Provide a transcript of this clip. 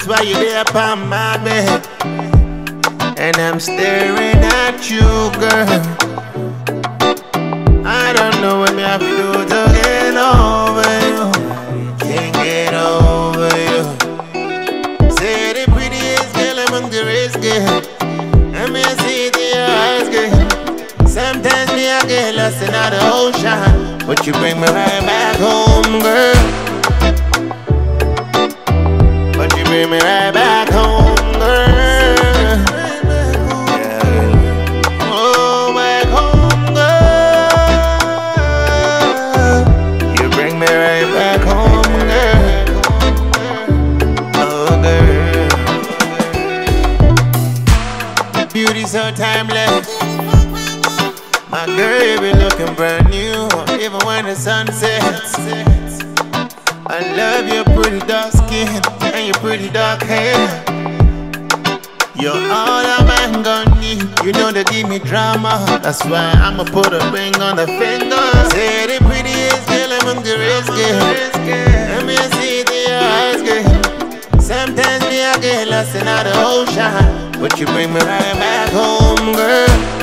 That's why you're there upon my bed, and I'm staring at you, girl. I don't know what me have to do to get over you. Can't get over you. Say the prettiest girl among the rest, girl. I may see it in your eyes, girl. Sometimes me I get lost in the ocean, but you bring me right back home, girl. But you bring me right back home, girl. Yeah. Oh, back home, girl. You bring me right back home, girl. Oh, girl. Beauty's so timeless. My girl, you be looking brand new, even when the sun sets. I love your pretty dark skin and your pretty dark hair. You're all a man gon' need. You know they give me drama. That's why I'ma put a ring on the finger. Say the prettiest girl among the rest, girl. Let me see it in your eyes, girl. Sometimes me I get lost in the ocean, but you bring me right back home, girl.